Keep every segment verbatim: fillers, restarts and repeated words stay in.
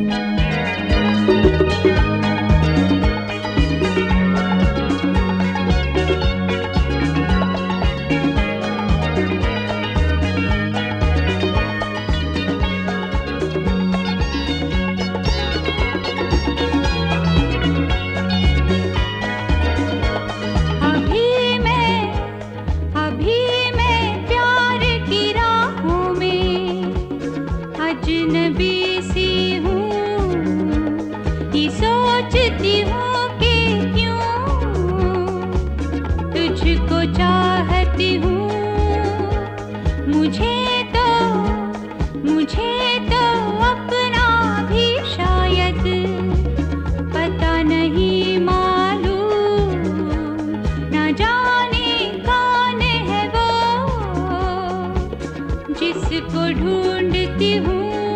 चाहती हूँ, मुझे तो मुझे तो अपना भी शायद पता नहीं मालूम, ना जाने कौन है वो जिसको ढूंढती हूँ।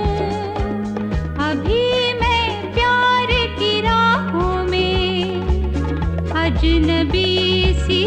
अभी मैं प्यार की राहों में अजनबी सी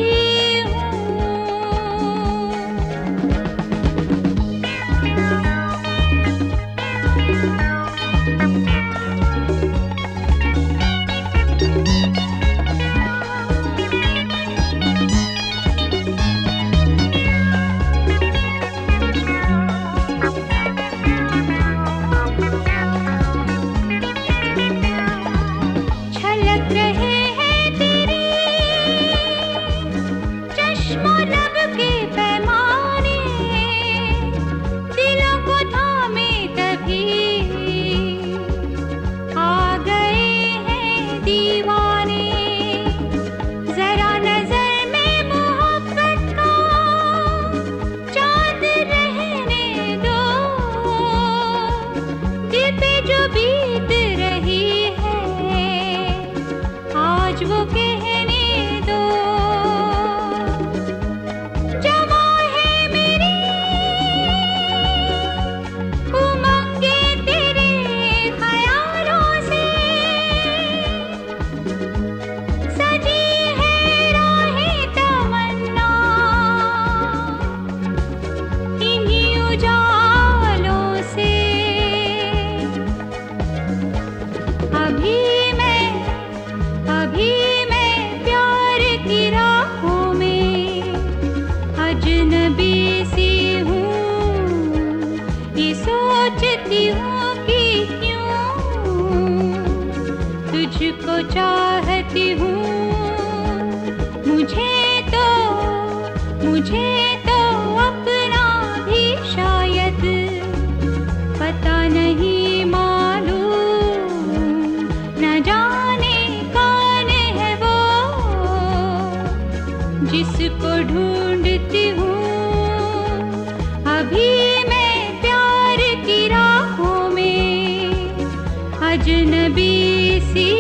वो कहने दो। जवा है मेरी उमंगे तेरे ख्यालों से, सजी है राहें तमन्ना इन्हीं उजालों से। अभी अभी मैं प्यार की राहों में अजनबी सी हूँ, ये सोचती हूँ कि क्यों तुझको चाहती हूँ। मुझे तो मुझे तो अपना भी शायद पता नहीं मालूम, न जाने जिसको ढूंढती हूँ। अभी मैं प्यार की राहों में अजनबी सी